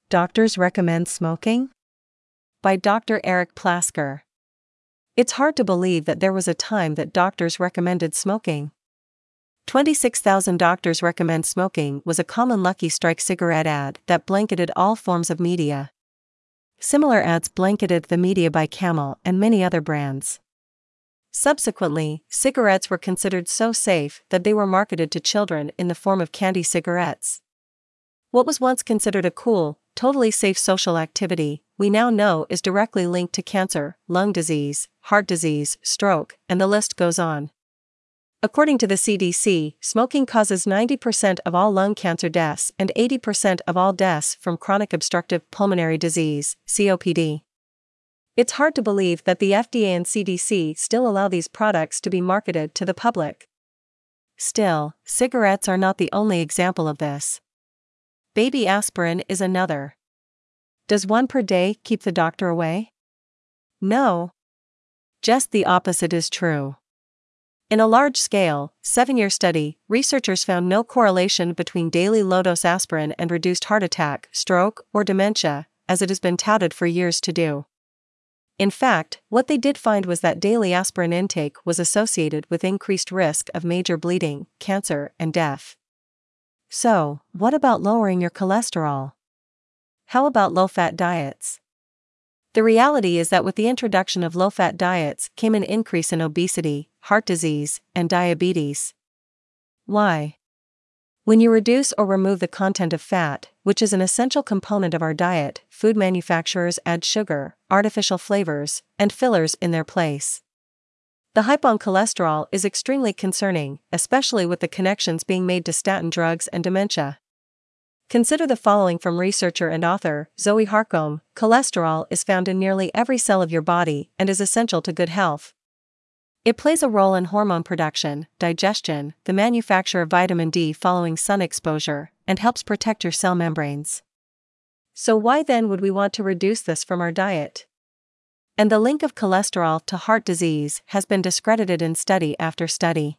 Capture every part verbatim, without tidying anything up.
Doctors recommend smoking? By Doctor Eric Plasker. It's hard to believe that there was a time that doctors recommended smoking. twenty-six thousand doctors recommend smoking was a common Lucky Strike cigarette ad that blanketed all forms of media. Similar ads blanketed the media by Camel and many other brands. Subsequently, cigarettes were considered so safe that they were marketed to children in the form of candy cigarettes. What was once considered a cool, totally safe social activity, we now know is directly linked to cancer, lung disease, heart disease, stroke, and the list goes on. According to the C D C, smoking causes ninety percent of all lung cancer deaths and eighty percent of all deaths from chronic obstructive pulmonary disease, C O P D. It's hard to believe that the F D A and C D C still allow these products to be marketed to the public. Still, cigarettes are not the only example of this. Baby aspirin is another. Does one per day keep the doctor away? No. Just the opposite is true. In a large-scale, seven-year study, researchers found no correlation between daily low-dose aspirin and reduced heart attack, stroke, or dementia, as it has been touted for years to do. In fact, what they did find was that daily aspirin intake was associated with increased risk of major bleeding, cancer, and death. So, what about lowering your cholesterol? How about low-fat diets? The reality is that with the introduction of low-fat diets came an increase in obesity, heart disease, and diabetes. Why? When you reduce or remove the content of fat, which is an essential component of our diet, food manufacturers add sugar, artificial flavors, and fillers in their place. The hype on cholesterol is extremely concerning, especially with the connections being made to statin drugs and dementia. Consider the following from researcher and author Zoe Harcombe: cholesterol is found in nearly every cell of your body and is essential to good health. It plays a role in hormone production, digestion, the manufacture of vitamin D following sun exposure, and helps protect your cell membranes. So why then would we want to reduce this from our diet? And the link of cholesterol to heart disease has been discredited in study after study.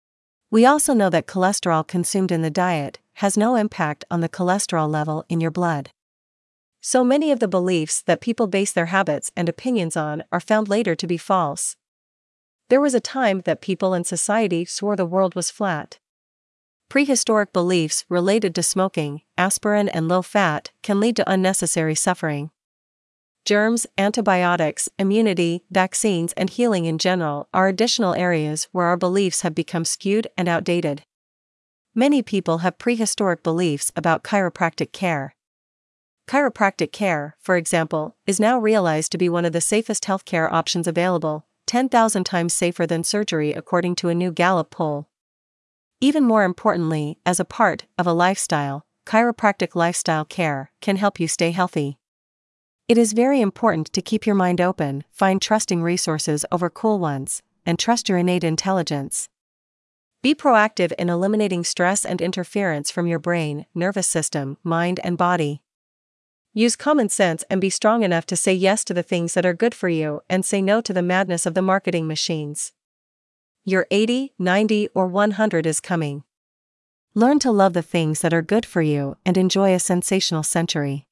We also know that cholesterol consumed in the diet has no impact on the cholesterol level in your blood. So many of the beliefs that people base their habits and opinions on are found later to be false. There was a time that people and society swore the world was flat. Prehistoric beliefs related to smoking, aspirin, and low fat can lead to unnecessary suffering. Germs, antibiotics, immunity, vaccines, and healing in general are additional areas where our beliefs have become skewed and outdated. Many people have prehistoric beliefs about chiropractic care. Chiropractic care, for example, is now realized to be one of the safest healthcare options available, ten thousand times safer than surgery according to a new Gallup poll. Even more importantly, as a part of a lifestyle, chiropractic lifestyle care can help you stay healthy. It is very important to keep your mind open, find trusting resources over cool ones, and trust your innate intelligence. Be proactive in eliminating stress and interference from your brain, nervous system, mind, and body. Use common sense and be strong enough to say yes to the things that are good for you and say no to the madness of the marketing machines. Your eighty, ninety, or one hundred is coming. Learn to love the things that are good for you and enjoy a sensational century.